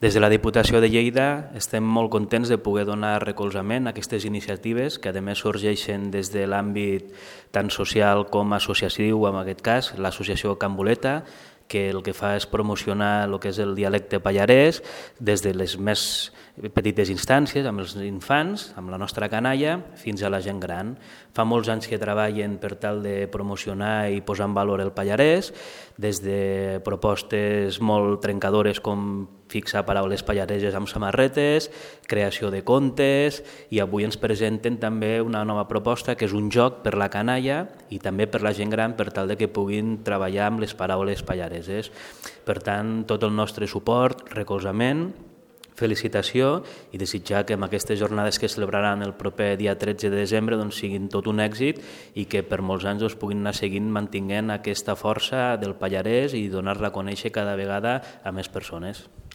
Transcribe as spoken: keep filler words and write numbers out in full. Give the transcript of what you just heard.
Des de la Diputació de Lleida estem molt contents de poder donar recolzament a aquestes iniciatives que a més sorgeixen des de l'àmbit tant social com associatiu, en aquest cas l'associació Can Boleta, que el que fa és promocionar el que és el dialecte pallarès des de les més petites instàncies, amb els infants, amb la nostra canalla, fins a la gent gran. Fa molts anys que treballen per tal de promocionar i posar en valor el pallarès, des de propostes molt trencadores com fixar paraules pallareses amb samarretes, creació de contes, i avui ens presenten també una nova proposta que és un joc per la canalla i també per la gent gran per tal de que puguin treballar amb les paraules pallareses. Per tant, tot el nostre suport, recolzament, felicitació i desitjar que amb aquestes jornades que celebraran el proper dia tretze de desembre doncs, siguin tot un èxit i que per molts anys doncs, puguin anar seguint mantinguent aquesta força del pallarès i donar-la a conèixer cada vegada a més persones.